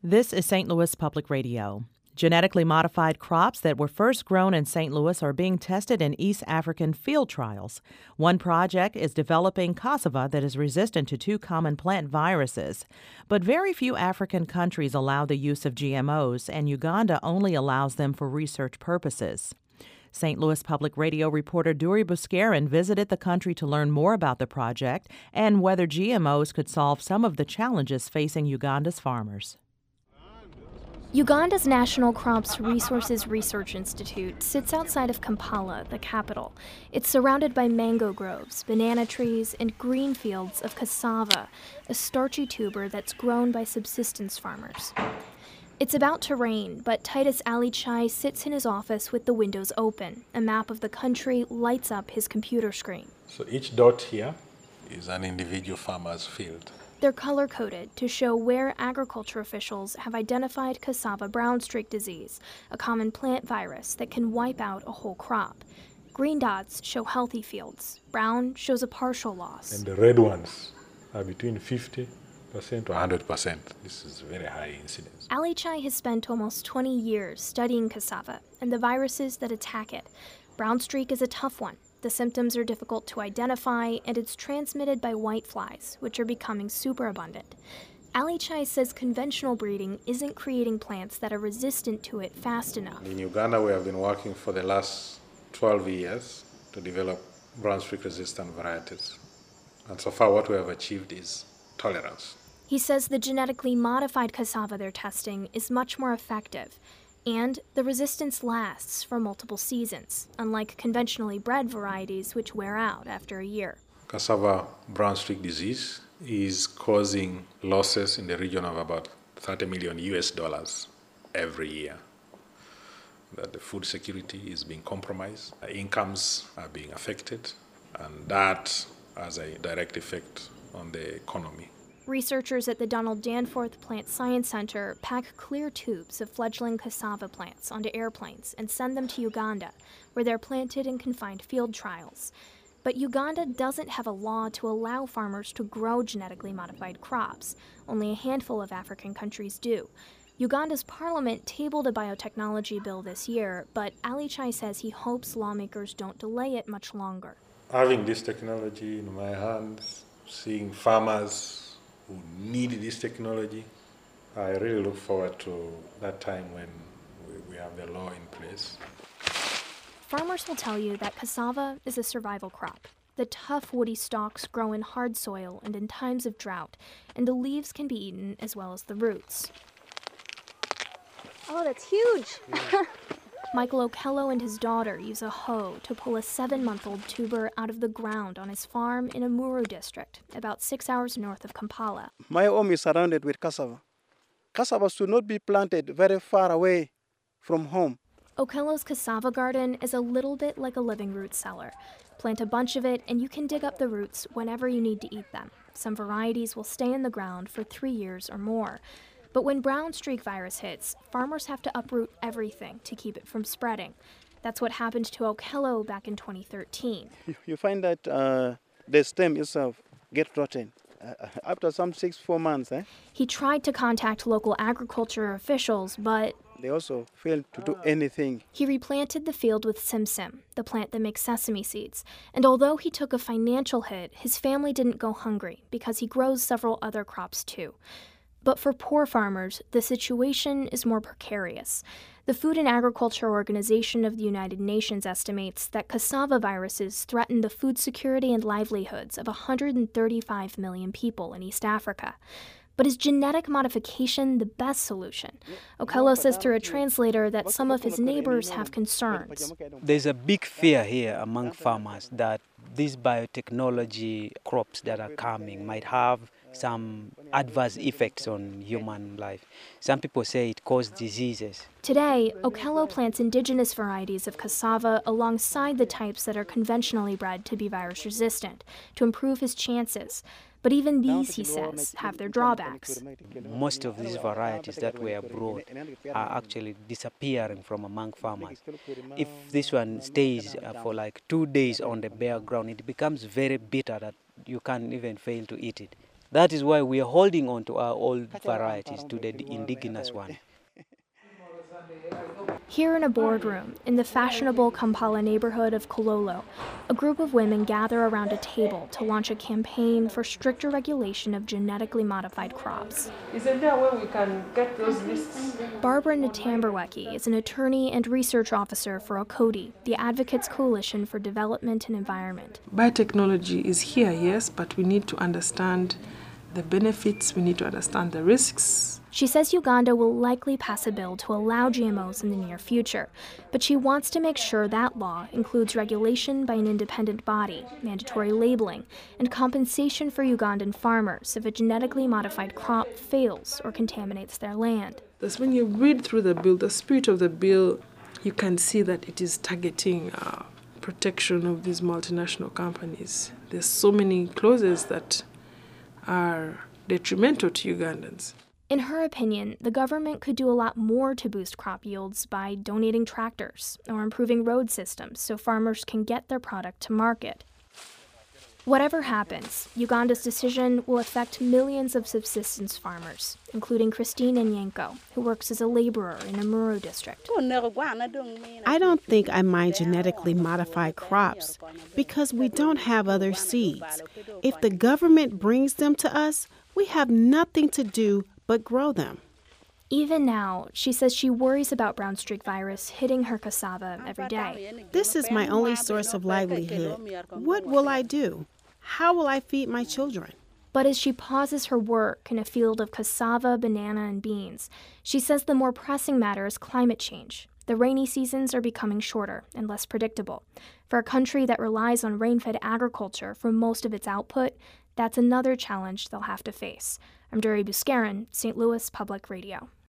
This is St. Louis Public Radio. Genetically modified crops that were first grown in St. Louis are being tested in East African field trials. One project is developing cassava that is resistant to two common plant viruses. But very few African countries allow the use of GMOs, and Uganda only allows them for research purposes. St. Louis Public Radio reporter Duri Buscarin visited the country to learn more about the project and whether GMOs could solve some of the challenges facing Uganda's farmers. Uganda's National Crops Resources Research Institute sits outside of Kampala, the capital. It's surrounded by mango groves, banana trees, and green fields of cassava, a starchy tuber that's grown by subsistence farmers. It's about to rain, but Titus Ali-Chai sits in his office with the windows open. A map of the country lights up his computer screen. So each dot here is an individual farmer's field. They're color-coded to show where agriculture officials have identified cassava brown streak disease, a common plant virus that can wipe out a whole crop. Green dots show healthy fields. Brown shows a partial loss. And the red ones are between 50% to 100%. This is very high incidence. Ali-Chai has spent almost 20 years studying cassava and the viruses that attack it. Brown streak is a tough one. The symptoms are difficult to identify, and it's transmitted by whiteflies, which are becoming super abundant. Ali-Chai says conventional breeding isn't creating plants that are resistant to it fast enough. In Uganda, we have been working for the last 12 years to develop brown streak resistant varieties. And so far, what we have achieved is tolerance. He says the genetically modified cassava they're testing is much more effective. And the resistance lasts for multiple seasons, unlike conventionally bred varieties which wear out after a year. Cassava brown streak disease is causing losses in the region of about $30 million every year. That the food security is being compromised, incomes are being affected, and that has a direct effect on the economy. Researchers at the Donald Danforth Plant Science Center pack clear tubes of fledgling cassava plants onto airplanes and send them to Uganda, where they're planted in confined field trials. But Uganda doesn't have a law to allow farmers to grow genetically modified crops. Only a handful of African countries do. Uganda's parliament tabled a biotechnology bill this year, but Ali-Chai says he hopes lawmakers don't delay it much longer. Having this technology in my hands, seeing farmers who need this technology, I really look forward to that time when we have the law in place. Farmers will tell you that cassava is a survival crop. The tough woody stalks grow in hard soil and in times of drought, and the leaves can be eaten as well as the roots. Oh, that's huge! Yeah. Michael Okello and his daughter use a hoe to pull a 7-month-old tuber out of the ground on his farm in Amuru district, about 6 hours north of Kampala. My home is surrounded with cassava. Cassava should not be planted very far away from home. Okello's cassava garden is a little bit like a living root cellar. Plant a bunch of it and you can dig up the roots whenever you need to eat them. Some varieties will stay in the ground for 3 years or more. But when brown streak virus hits, farmers have to uproot everything to keep it from spreading. That's what happened to Okello back in 2013. You find that the stem itself gets rotten after some 4 months. He tried to contact local agriculture officials, but they also failed to do anything. He replanted the field with Simsim, the plant that makes sesame seeds. And although he took a financial hit, his family didn't go hungry because he grows several other crops too. But for poor farmers, the situation is more precarious. The Food and Agriculture Organization of the United Nations estimates that cassava viruses threaten the food security and livelihoods of 135 million people in East Africa. But is genetic modification the best solution? Okello says through a translator that some of his neighbors have concerns. There's a big fear here among farmers that these biotechnology crops that are coming might have some adverse effects on human life. Some people say it causes diseases. Today, Okello plants indigenous varieties of cassava alongside the types that are conventionally bred to be virus resistant to improve his chances. But even these, he says, have their drawbacks. Most of these varieties that were brought are actually disappearing from among farmers. If this one stays for like 2 days on the bare ground, it becomes very bitter that you can't even fail to eat it. That is why we are holding on to our old varieties, to the indigenous one. Here in a boardroom in the fashionable Kampala neighborhood of Kololo, a group of women gather around a table to launch a campaign for stricter regulation of genetically modified crops. Isn't there a way we can get those lists? Barbara Ntamberweki is an attorney and research officer for ACODI, the Advocates Coalition for Development and Environment. Biotechnology is here, yes, but we need to understand the benefits, we need to understand the risks. She says Uganda will likely pass a bill to allow GMOs in the near future, but she wants to make sure that law includes regulation by an independent body, mandatory labeling, and compensation for Ugandan farmers if a genetically modified crop fails or contaminates their land. Thus, when you read through the bill, the spirit of the bill, you can see that it is targeting protection of these multinational companies. There's so many clauses that are detrimental to Ugandans. In her opinion, the government could do a lot more to boost crop yields by donating tractors or improving road systems so farmers can get their product to market. Whatever happens, Uganda's decision will affect millions of subsistence farmers, including Christine Nyenko, who works as a laborer in Amuru district. I don't think I mind genetically modified crops because we don't have other seeds. If the government brings them to us, we have nothing to do but grow them. Even now, she says she worries about brown streak virus hitting her cassava every day. This is my only source of livelihood. What will I do? How will I feed my children? But as she pauses her work in a field of cassava, banana, and beans, she says the more pressing matter is climate change. The rainy seasons are becoming shorter and less predictable. For a country that relies on rain-fed agriculture for most of its output, that's another challenge they'll have to face. I'm Duri Buscarin, St. Louis Public Radio.